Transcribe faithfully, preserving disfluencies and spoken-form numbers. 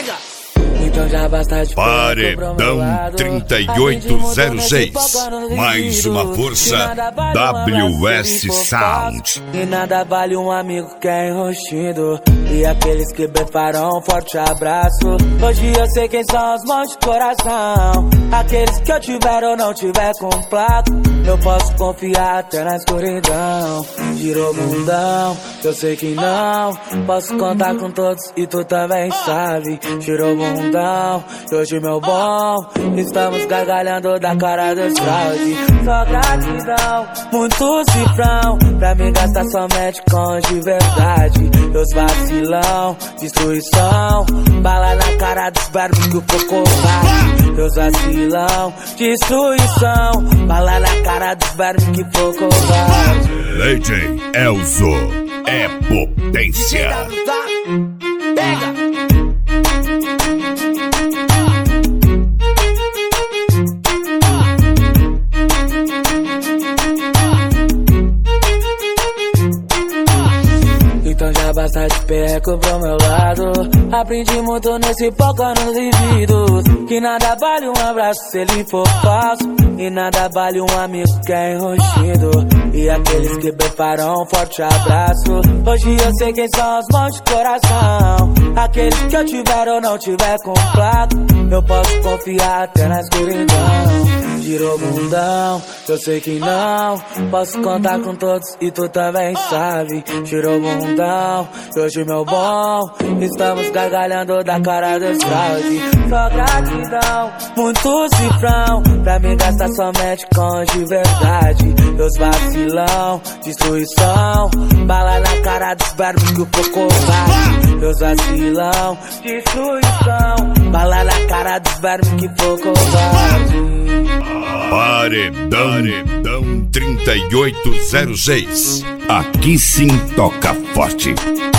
Então já basta de Paredão trinta e oito zero seis. Mais uma força W S Sound. E nada vale um amigo que é enrostido. E aqueles que blefaram, um forte abraço. Hoje eu sei quem são os mãos de coração. Aqueles que eu tiver ou não tiver com placo. Eu posso confiar até na escuridão. Girou mundão, eu sei que não. Posso contar com todos e tu também sabe. Girou mundão, e hoje meu bom. Estamos gargalhando da cara dos fraude. Só gratidão, muito cifrão. Pra me gastar somente com de verdade. Meus vacilão, destruição. Bala na cara dos verbos que o foco vai. Meus vacilão, destruição. Bala na cara dos verbos que foco vai. Lady Elzo é potência. Pega! Então já basta de perco pro meu lado. Aprendi muito nesse foca nos indivíduos. Que nada vale um abraço se ele for falso. E nada vale um amigo que é enrostido. E aqueles que blefaram, um forte abraço. Hoje eu sei quem são os mãos de coração. Aqueles que eu tiver ou não tiver com placo. Eu posso confiar até na escuridão. Girou mundão, eu sei que não. Posso contar com todos e tu também sabe. Girou mundão, e hoje meu bom. Estamos gargalhando da cara dos fraude. Só gratidão, muito cifrão. Pra me gastar somente com de verdade. Meus vacilão, destruição. Bala na cara dos verbos que o foco vai. Meus vacilão, destruição. Bala na cara dos verbos que foco vai. Paredão, Paredão trinta e oito zero seis. Aqui sim toca forte.